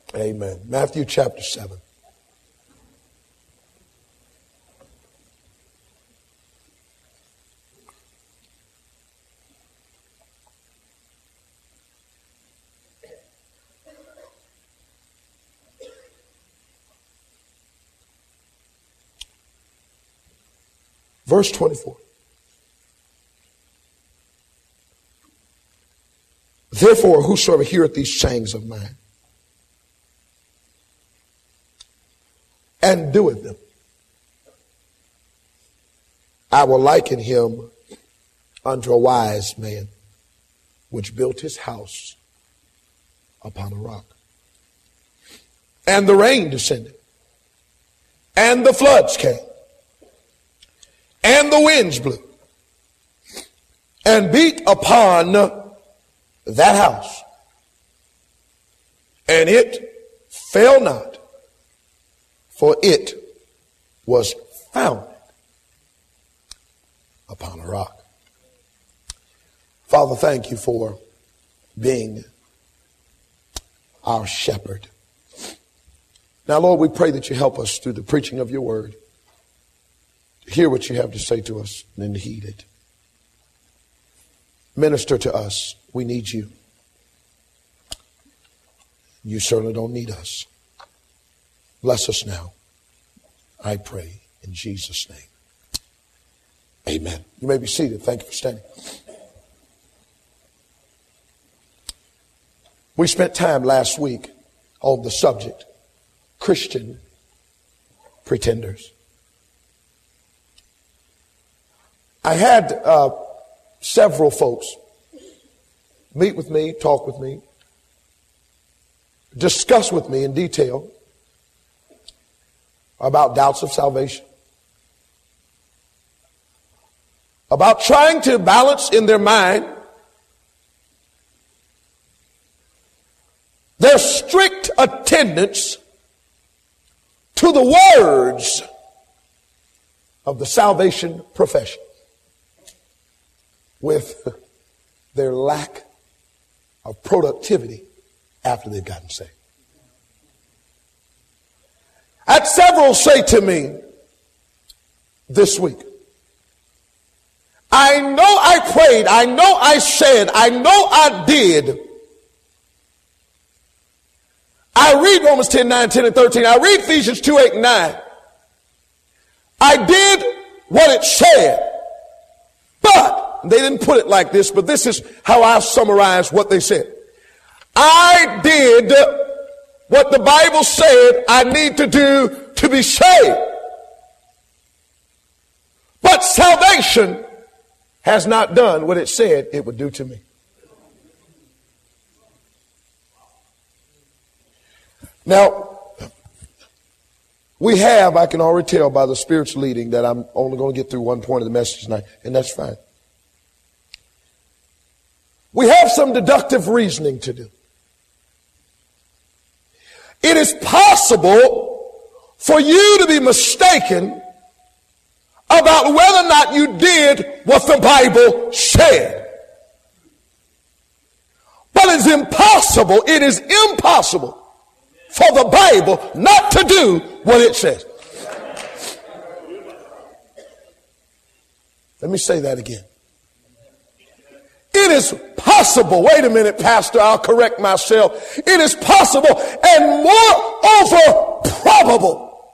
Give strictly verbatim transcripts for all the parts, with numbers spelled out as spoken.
Amen. Matthew chapter seven. Verse twenty-four. Therefore, whosoever heareth these sayings of mine and doeth them, I will liken him unto a wise man which built his house upon a rock. And the rain descended, and the floods came, and the winds blew, and beat upon that house, and it fell not, for it was founded upon a rock. Father, thank you for being our shepherd. Now, Lord, we pray that you help us through the preaching of your word to hear what you have to say to us and then to heed it. Minister to us. We need you. You certainly don't need us. Bless us now, I pray, in Jesus' name. Amen. You may be seated. Thank you for standing. We spent time last week on the subject, Christian pretenders. I had uh, several folks meet with me, talk with me, discuss with me in detail about doubts of salvation, about trying to balance in their mind their strict attendance to the words of the salvation profession with their lack of productivity after they've gotten saved. I had several say to me this week, I know I prayed, I know I said, I know I did. I read Romans ten, nine, ten, and thirteen. I read Ephesians two, eight, and nine. I did what it said. But, they didn't put it like this, but this is how I summarize what they said. I did what the Bible said I need to do to be saved. But salvation has not done what it said it would do to me. Now, we have, I can already tell by the Spirit's leading that I'm only going to get through one point of the message tonight, and that's fine. We have some deductive reasoning to do. It is possible for you to be mistaken about whether or not you did what the Bible said. But it's impossible, it is impossible for the Bible not to do what it says. Let me say that again. It is possible, wait a minute, Pastor, I'll correct myself. It is possible and moreover probable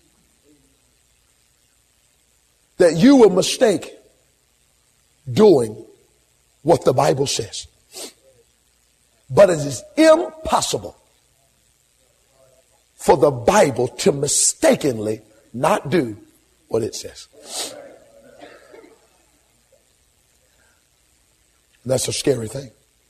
that you will mistake doing what the Bible says. But it is impossible for the Bible to mistakenly not do what it says. That's a scary thing.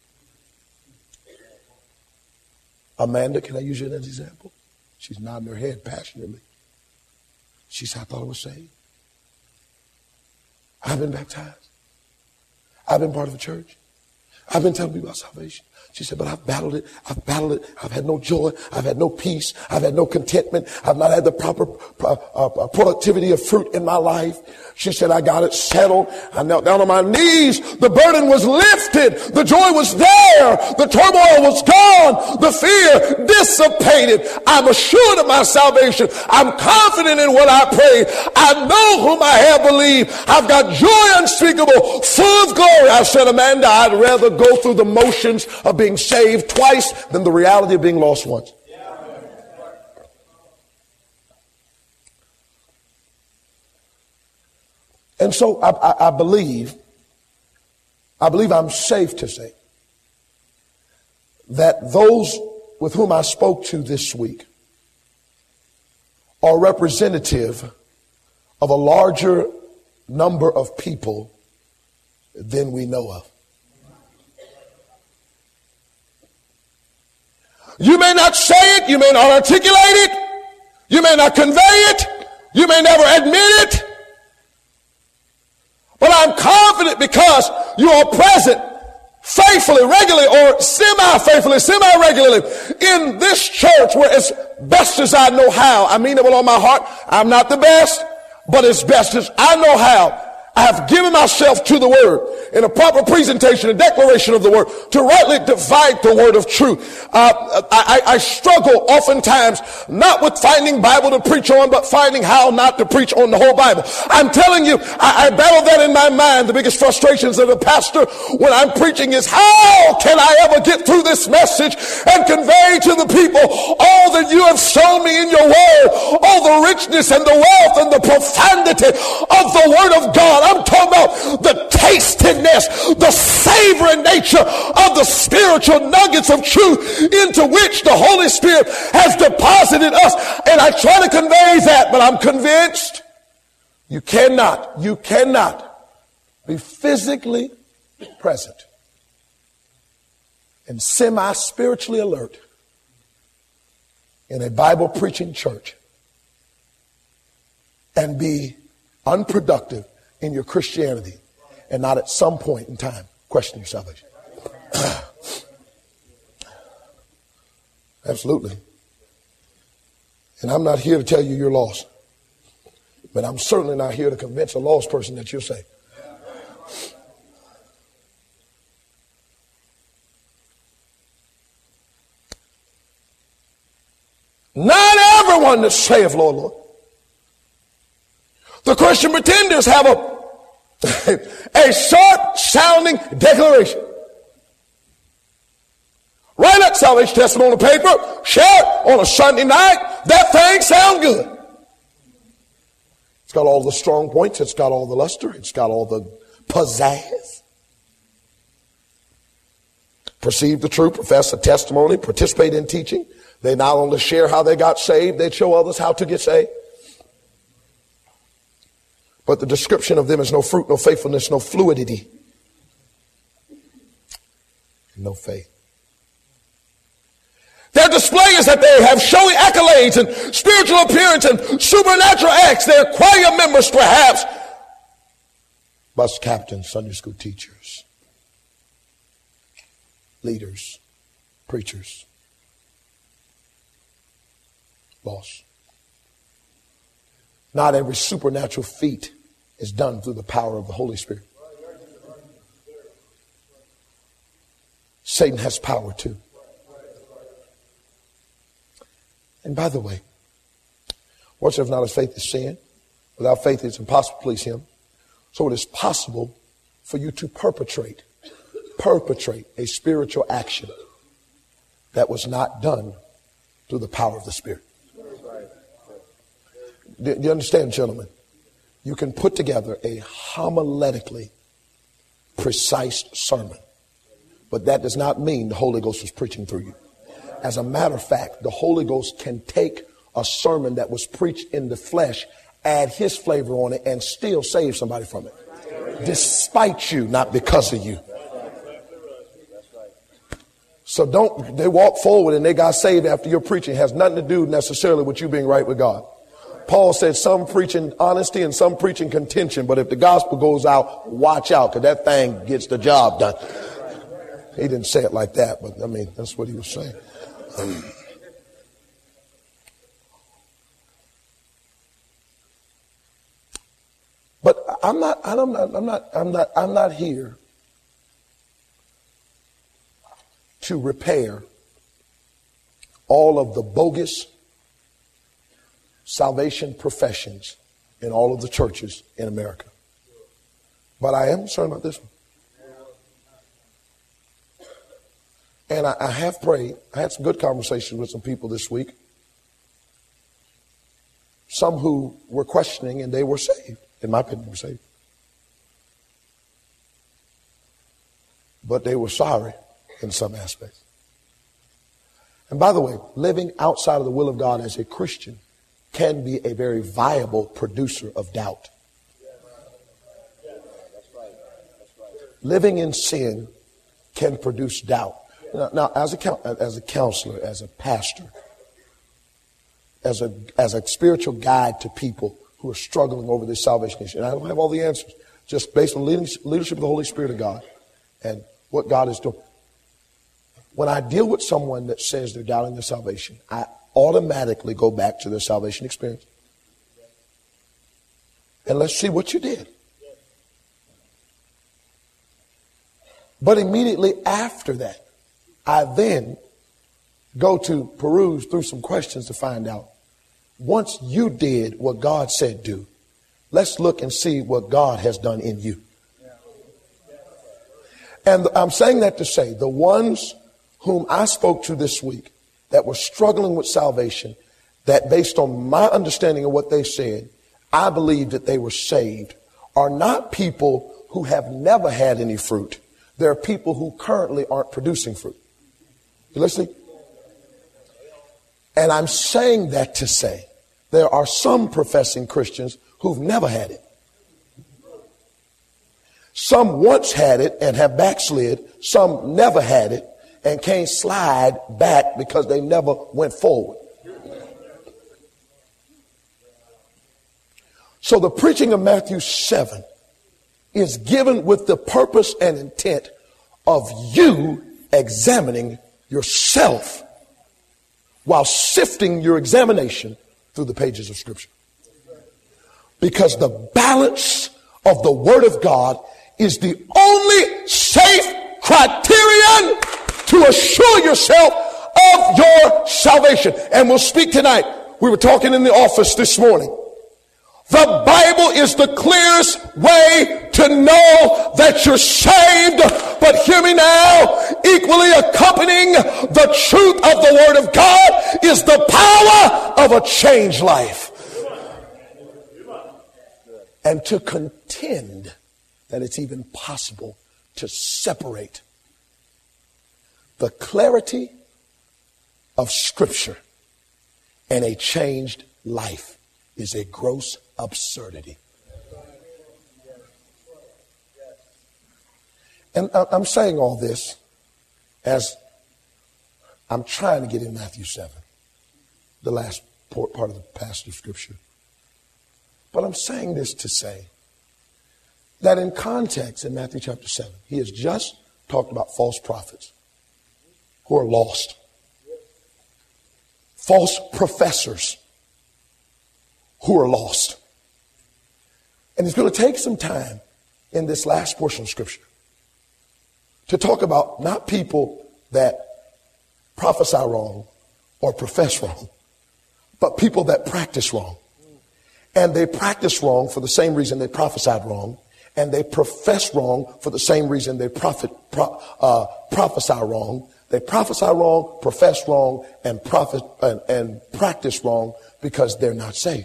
Amanda, can I use you as an example? She's nodding her head passionately. She said, I thought I was saved. I've been baptized. I've been part of a church. I've been telling people about salvation. She said, but I've battled it. I've battled it. I've had no joy. I've had no peace. I've had no contentment. I've not had the proper uh, uh, productivity of fruit in my life. She said, I got it settled. I knelt down on my knees. The burden was lifted. The joy was there. The turmoil was gone. The fear dissipated. I'm assured of my salvation. I'm confident in what I pray. I know whom I have believed. I've got joy unspeakable, full of glory. I said, Amanda, I'd rather go through the motions of being saved twice than the reality of being lost once. And so I, I, I believe, I believe I'm safe to say that those with whom I spoke to this week are representative of a larger number of people than we know of. You may not say it, you may not articulate it, you may not convey it, you may never admit it, but I'm confident because you are present faithfully, regularly, or semi-faithfully, semi-regularly in this church where as best as I know how, I mean it with all my heart, I'm not the best, but as best as I know how, I have given myself to the word in a proper presentation, a declaration of the word, to rightly divide the word of truth. Uh, I, I struggle oftentimes not with finding Bible to preach on, but finding how not to preach on the whole Bible. I'm telling you, I, I battle that in my mind. The biggest frustrations of a pastor when I'm preaching is, how can I ever get through this message and convey to the people all that you have shown me in your word, all the richness and the wealth and the profundity of the word of God. I'm talking about the tastiness, the savory nature of the spiritual nuggets of truth into which the Holy Spirit has deposited us. And I try to convey that, but I'm convinced you cannot, you cannot be physically present and semi-spiritually alert in a Bible preaching church and be unproductive in your Christianity and not at some point in time question your salvation. Absolutely. And I'm not here to tell you you're lost, but I'm certainly not here to convince a lost person that you're saved. Not everyone that's saved, Lord, Lord. The Christian pretenders have a, a short sounding declaration. Write that salvation testimony on paper, share it on a Sunday night. That thing sounds good. It's got all the strong points. It's got all the luster. It's got all the pizzazz. Perceive the truth, profess a testimony, participate in teaching. They not only share how they got saved, they show others how to get saved. But the description of them is no fruit, no faithfulness, no fluidity, no faith. Their display is that they have showy accolades and spiritual appearance and supernatural acts. They're choir members, perhaps. Bus captains, Sunday school teachers, leaders, preachers, boss. Not every supernatural feat is done through the power of the Holy Spirit. Satan has power too. And by the way, works if not as faith is sin. Without faith it's impossible to please him. So it is possible for you to perpetrate, perpetrate a spiritual action that was not done through the power of the Spirit. Do you understand, gentlemen? You can put together a homiletically precise sermon, but that does not mean the Holy Ghost was preaching through you. As a matter of fact, the Holy Ghost can take a sermon that was preached in the flesh, add his flavor on it, and still save somebody from it. Despite you, not because of you. So don't, they walk forward and they got saved after your preaching. It has nothing to do necessarily with you being right with God. Paul said some preaching honesty and some preaching contention, but if the gospel goes out, watch out, because that thing gets the job done. He didn't say it like that, but I mean, that's what he was saying. Um, but I'm not, I'm not, I'm not, I'm not, I'm not here to repair all of the bogus salvation professions in all of the churches in America. But I am concerned about this one. And I, I have prayed. I had some good conversations with some people this week. Some who were questioning and they were saved. In my opinion, were saved. But they were sorry in some aspects. And by the way, living outside of the will of God as a Christian can be a very viable producer of doubt. Living in sin can produce doubt. Now, now as a as a counselor, as a pastor, as a as a spiritual guide to people who are struggling over this salvation issue, and I don't have all the answers, just based on leadership of the Holy Spirit of God and what God is doing. When I deal with someone that says they're doubting their salvation, I automatically go back to their salvation experience. And let's see what you did. But immediately after that, I then go to peruse through some questions to find out, once you did what God said do, let's look and see what God has done in you. And I'm saying that to say, the ones whom I spoke to this week that were struggling with salvation, that based on my understanding of what they said, I believe that they were saved, are not people who have never had any fruit. There are people who currently aren't producing fruit. You listening? And I'm saying that to say there are some professing Christians who've never had it. Some once had it and have backslid. Some never had it and can't slide back because they never went forward. So the preaching of Matthew seven is given with the purpose and intent of you examining yourself while sifting your examination through the pages of Scripture. Because the balance of the Word of God is the only safe criterion to assure yourself of your salvation. And we'll speak tonight. We were talking in the office this morning. The Bible is the clearest way to know that you're saved. But hear me now, equally accompanying the truth of the Word of God is the power of a changed life. And to contend that it's even possible to separate the clarity of Scripture and a changed life is a gross absurdity. And I'm saying all this as I'm trying to get in Matthew seven, the last part of the passage of Scripture. But I'm saying this to say that in context in Matthew chapter seven, he has just talked about false prophets who are lost. False professors who are lost. And he's going to take some time in this last portion of Scripture to talk about not people that prophesy wrong or profess wrong, but people that practice wrong. And they practice wrong for the same reason they prophesied wrong. And they profess wrong for the same reason they prophet, pro, uh, prophesy wrong. They prophesy wrong, profess wrong, and, prophet, and, and practice wrong because they're not saved.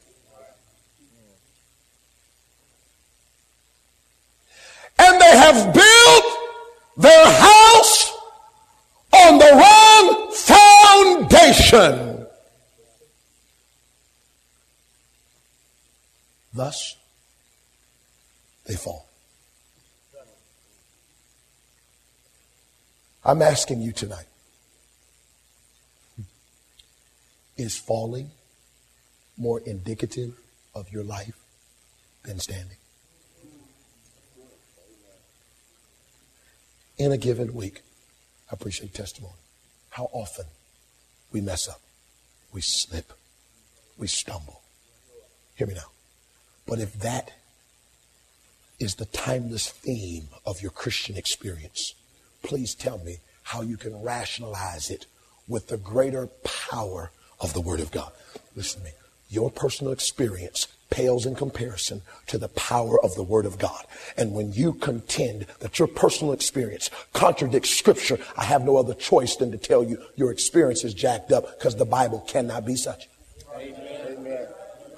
And they have built their house on the wrong foundation. Thus, they fall. I'm asking you tonight, is falling more indicative of your life than standing? in a given week. I appreciate testimony. How often we mess up, we slip, we stumble. Hear me now. But if that is the timeless theme of your Christian experience, please tell me how you can rationalize it with the greater power of the Word of God. Listen to me. Your personal experience pales in comparison to the power of the Word of God. And when you contend that your personal experience contradicts Scripture, I have no other choice than to tell you your experience is jacked up, because the Bible cannot be such. Amen.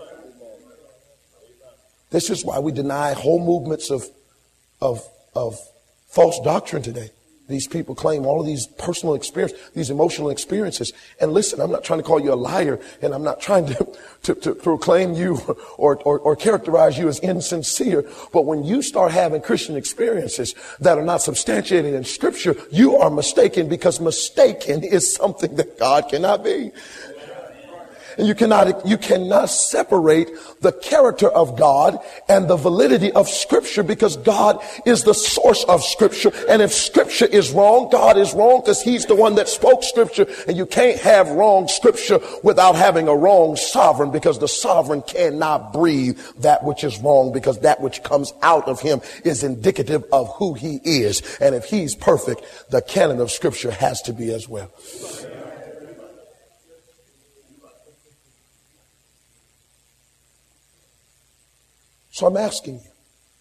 This is why we deny whole movements of, of, of false doctrine today. These people claim all of these personal experience, these emotional experiences. And listen, I'm not trying to call you a liar, and I'm not trying to, to, to proclaim you or, or, or characterize you as insincere. But when you start having Christian experiences that are not substantiated in Scripture, you are mistaken, because mistaken is something that God cannot be. And you cannot, you cannot separate the character of God and the validity of Scripture, because God is the source of Scripture. And if Scripture is wrong, God is wrong, because He's the one that spoke Scripture. And you can't have wrong Scripture without having a wrong sovereign, because the sovereign cannot breathe that which is wrong, because that which comes out of Him is indicative of who He is. And if He's perfect, the canon of Scripture has to be as well. So I'm asking you,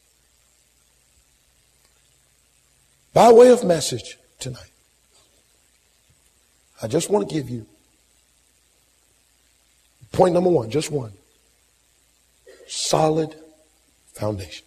by way of message tonight, I just want to give you point number one, just one. Solid foundation.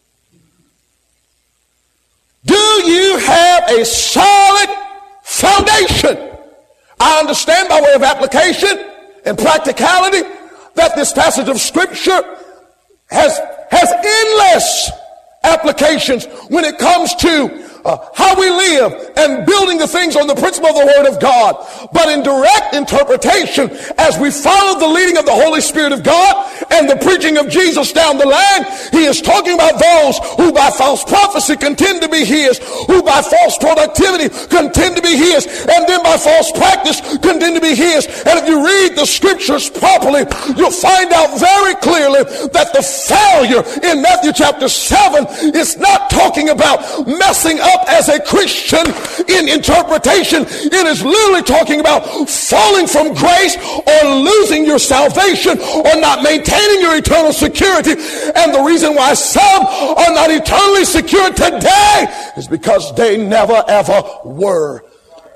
Do you have a solid foundation? I understand, by way of application and practicality, that this passage of Scripture has has endless applications when it comes to uh, how we live and building the things on the principle of the Word of God. But in direct interpretation, as we follow the leading of the Holy Spirit of God and the preaching of Jesus down the line, He is talking about those who by false prophecy contend to be His, who by false productivity contend to be His, and then by false practice contend to be His. And if you read the Scriptures properly, you'll find out very clearly that the failure in Matthew chapter seven is not talking about messing up as a Christian in interpretation. It is literally talking about falling from grace, or losing your salvation, or not maintaining your eternal security. And the reason why some are not eternally secure today is because they never ever were.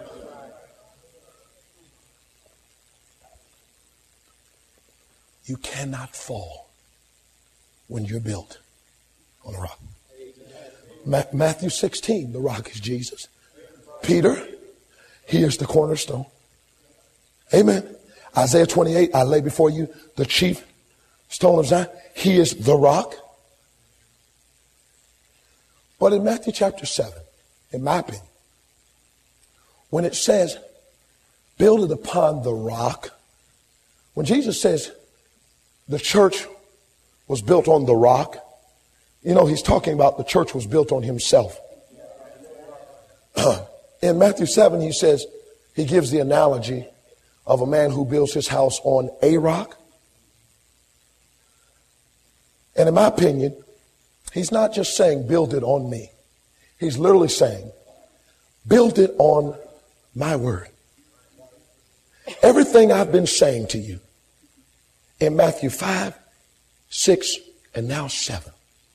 You cannot fall when you're built on a rock. Ma- Matthew sixteen, the rock is Jesus. Peter, He is the cornerstone. Amen. Isaiah twenty-eight, I lay before you the chief stone of Zion. He is the rock. But in Matthew chapter seven, in my opinion, when it says, build it upon the rock, when Jesus says the church was built on the rock, you know, He's talking about the church was built on Himself. In Matthew seven, He says, He gives the analogy of a man who builds his house on a rock. And in my opinion, He's not just saying, build it on me. He's literally saying, build it on my word. Everything I've been saying to you in Matthew five, six, and now seven.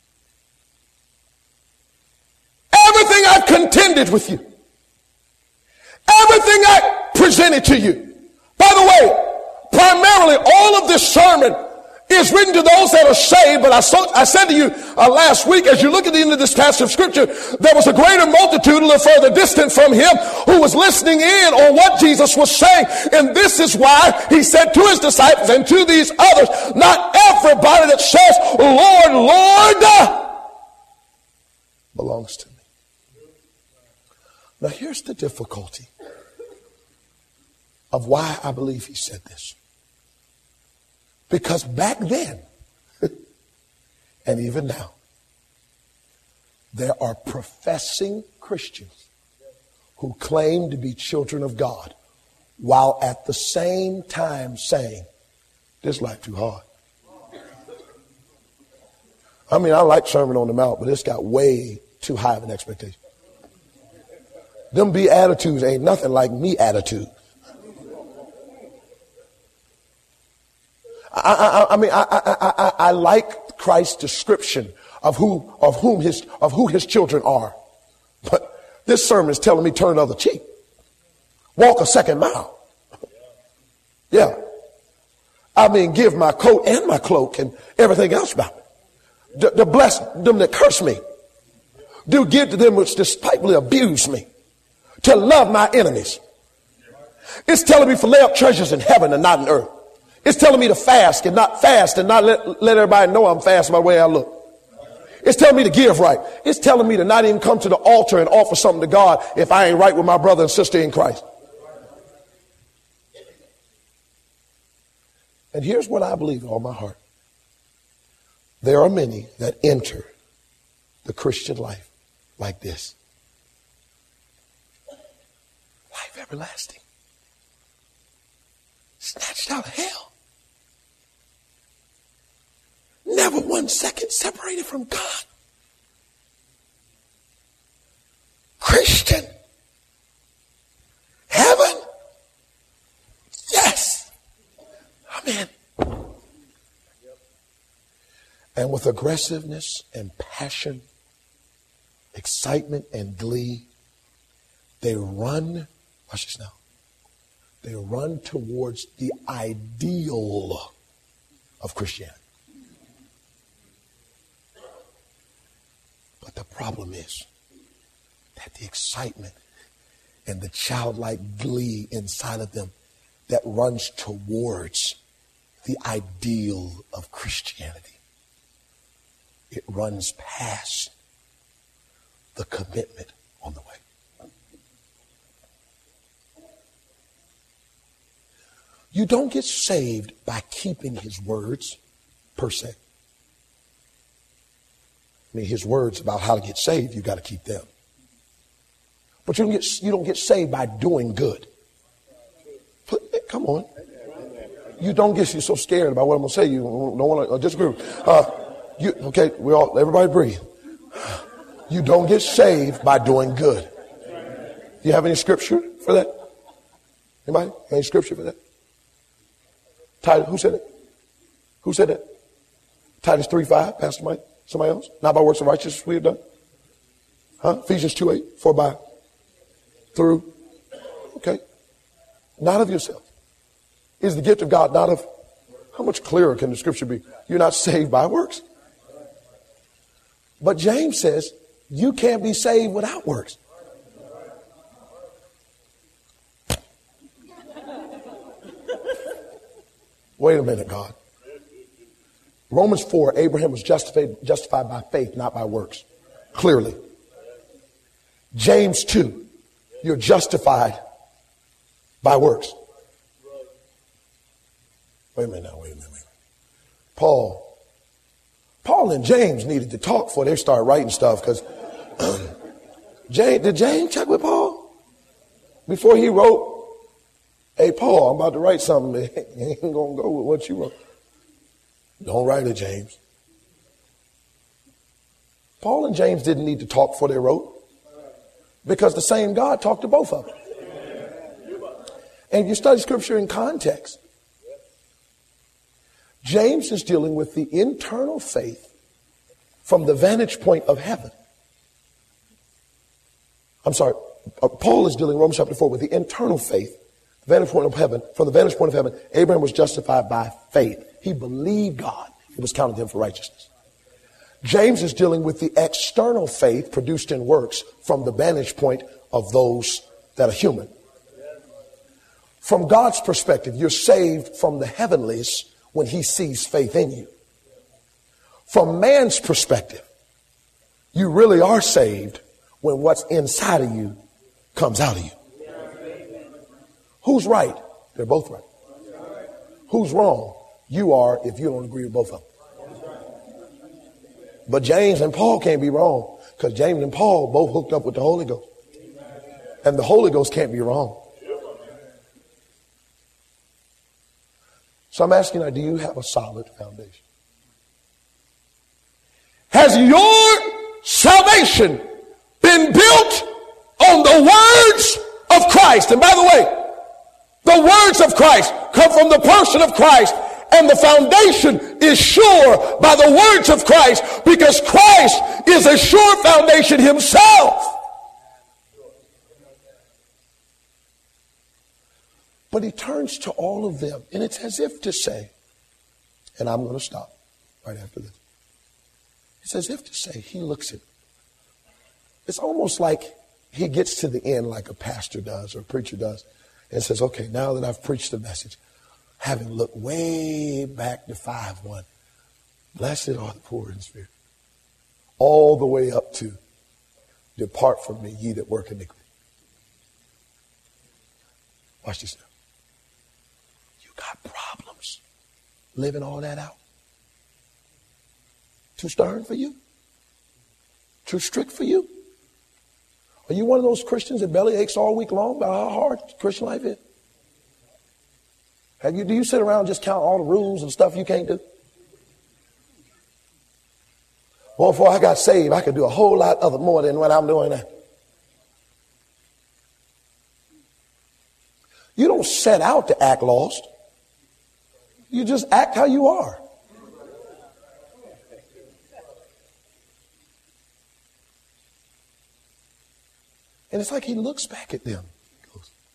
Everything I've contended with you. Everything I presented to you. By the way, primarily all of this sermon is written to those that are saved. But I, saw, I said to you uh, last week, as you look at the end of this passage of Scripture, there was a greater multitude a little further distant from Him who was listening in on what Jesus was saying. And this is why He said to His disciples and to these others, not everybody that says, Lord, Lord, belongs to me. Now here's the difficulty of why I believe He said this. Because back then, and even now, there are professing Christians who claim to be children of God while at the same time saying, this life too hard. I mean, I like Sermon on the Mount, but it's got way too high of an expectation. Them be attitudes ain't nothing like me attitude. I, I, I mean, I, I, I, I like Christ's description of who, of whom his, of who his children are. But this sermon is telling me turn the other cheek. Walk a second mile. Yeah. I mean, give my coat and my cloak and everything else about me. To, to bless them that curse me. Do give to them which despitefully abuse me. To love my enemies. It's telling me to lay up treasures in heaven and not in earth. It's telling me to fast and not fast and not let, let everybody know I'm fast by the way I look. It's telling me to give right. It's telling me to not even come to the altar and offer something to God if I ain't right with my brother and sister in Christ. And here's what I believe in all my heart. There are many that enter the Christian life like this. Life everlasting. Snatched out of hell. Never one second separated from God. Christian. Heaven. Yes. Amen. And with aggressiveness and passion, excitement and glee, they run, watch this now, they run towards the ideal of Christianity. But the problem is that the excitement and the childlike glee inside of them that runs towards the ideal of Christianity, it runs past the commitment on the way. You don't get saved by keeping his words per se. I mean, his words about how to get saved, you got to keep them. But you don't get, you don't get saved by doing good. Come on. You don't get you so scared about what I'm going to say. You don't want to disagree. Uh, you, okay, we all, everybody breathe. You don't get saved by doing good. Do you have any scripture for that? Anybody? Any scripture for that? Titus, who said it? Who said that? Titus three five, Pastor Mike? Somebody else? Not by works of righteousness we have done? Huh? Ephesians two eight, for by, through. Okay. Not of yourself. Is the gift of God not of, how much clearer can the scripture be? You're not saved by works. But James says you can't be saved without works. Wait a minute, God. Romans four, Abraham was justified, justified by faith, not by works. Clearly. James two, you're justified by works. Wait a minute now, wait a minute, wait a minute. Paul, Paul and James needed to talk before they started writing stuff because um, James, did James check with Paul? Before he wrote, hey, Paul, I'm about to write something that ain't going to go with what you wrote. Don't write it, James. Paul and James didn't need to talk before they wrote because the same God talked to both of them. And if you study scripture in context, James is dealing with the internal faith from the vantage point of heaven. I'm sorry, uh, Paul is dealing, Romans chapter four, with the internal faith, the vantage point of heaven. From the vantage point of heaven, Abraham was justified by faith. He believed God. It was counted to him for righteousness. James is dealing with the external faith produced in works from the vantage point of those that are human. From God's perspective, you're saved from the heavenlies when he sees faith in you. From man's perspective, you really are saved when what's inside of you comes out of you. Who's right? They're both right. Who's wrong? You are if you don't agree with both of them. But James and Paul can't be wrong because James and Paul both hooked up with the Holy Ghost. And the Holy Ghost can't be wrong. So I'm asking you, do you have a solid foundation? Has your salvation been built on the words of Christ? And by the way, the words of Christ come from the person of Christ, and the foundation is sure by the words of Christ, because Christ is a sure foundation himself. But he turns to all of them, and it's as if to say, and I'm going to stop right after this. It's as if to say, he looks at, it's almost like he gets to the end like a pastor does or a preacher does and says, okay, now that I've preached the message, having looked way back to five one, blessed are the poor in spirit, all the way up to depart from me, ye that work iniquity. Watch this now. You got problems living all that out. Too stern for you? Too strict for you? Are you one of those Christians that belly aches all week long about how hard Christian life is? Have you, do you sit around and just count all the rules and stuff you can't do? Well, before I got saved, I could do a whole lot other more than what I'm doing now. You don't set out to act lost. You just act how you are. And it's like he looks back at them. He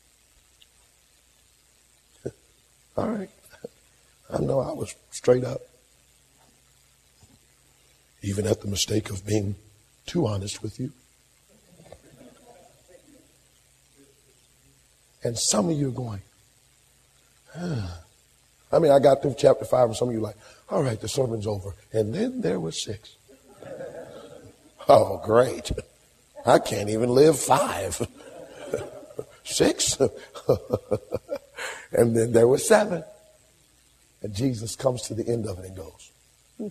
goes, all right. I know I was straight up. Even at the mistake of being too honest with you. And some of you are going, ah. I mean, I got through chapter five and some of you are like, all right, the sermon's over. And then there was six. Oh, great. I can't even live five. Six. And then there was seven. And Jesus comes to the end of it and goes, hmm.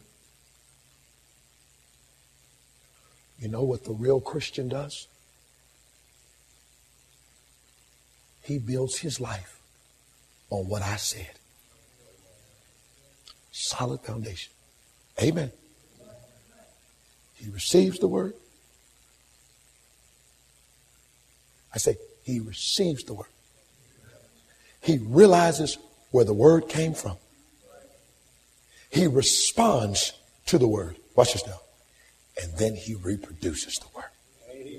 You know what the real Christian does? He builds his life on what I said. Solid foundation. Amen. He receives the word. I say, he receives the word. He realizes where the word came from. He responds to the word. Watch this now. And then he reproduces the word.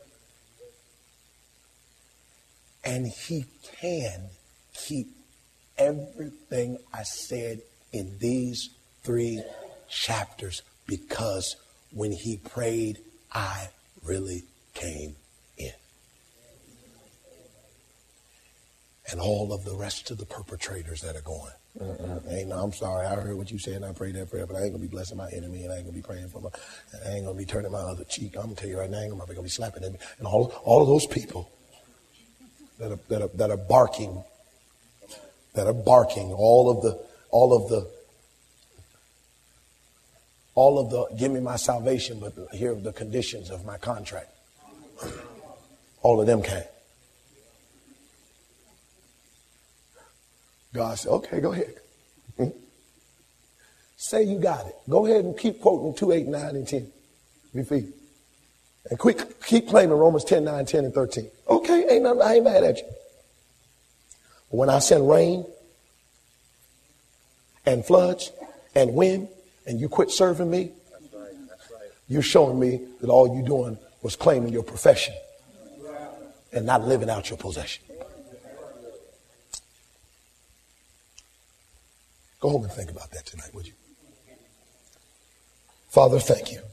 And he can keep everything I said in these three chapters, because when he prayed, I really came in. And all of the rest of the perpetrators that are going, uh-uh, ain't no, I'm sorry, I heard what you said and I prayed that prayer, but I ain't gonna be blessing my enemy, and I ain't gonna be praying for my, and I ain't gonna be turning my other cheek. I'm gonna tell you right now, I ain't gonna, gonna be slapping at me. And all, all of those people that are, that are that are barking, that are barking, all of the, all of the, all of the, give me my salvation, but here are the conditions of my contract. All of them came. God said, okay, go ahead. Say you got it. Go ahead and keep quoting two, eight, nine, and ten. Be feed. And quick, keep claiming Romans ten, nine, ten, and thirteen. Okay, ain't nothing, I ain't mad at you. But when I send rain and floods and wind, and you quit serving me, that's right, that's right. You're showing me that all you doing was claiming your profession and not living out your possession. Go home and think about that tonight, would you? Father, thank you